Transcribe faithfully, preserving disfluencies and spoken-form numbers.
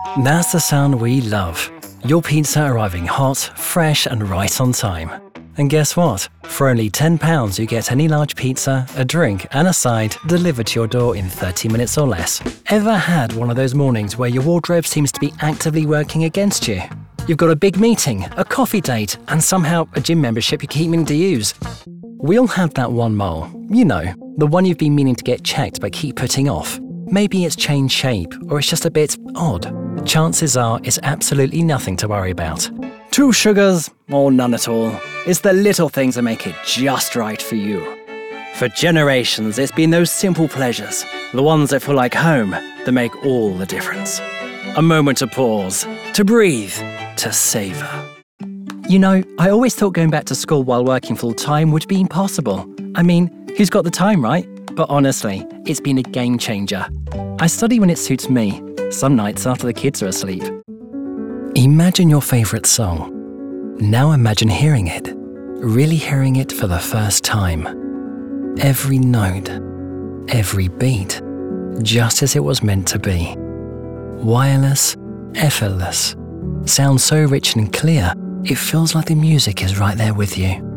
That's the sound we love. Your pizza arriving hot, fresh and right on time. And guess what? For only ten pounds you get any large pizza, a drink and a side delivered to your door in thirty minutes or less. Ever had one of those mornings where your wardrobe seems to be actively working against you? You've got a big meeting, a coffee date and somehow a gym membership you keep meaning to use. We all have that one mole. You know, the one you've been meaning to get checked but keep putting off. Maybe it's changed shape or it's just a bit odd. Chances are it's absolutely nothing to worry about. Two sugars or none at all. It's the little things that make it just right for you. For generations, it's been those simple pleasures, the ones that feel like home, that make all the difference. A moment to pause, to breathe, to savor. You know, I always thought going back to school while working full-time would be impossible. I mean, who's got the time, right? But honestly, it's been a game changer. I study when it suits me, some nights after the kids are asleep. Imagine your favourite song. Now imagine hearing it, really hearing it for the first time. Every note, every beat, just as it was meant to be. Wireless, effortless. Sounds so rich and clear, it feels like the music is right there with you.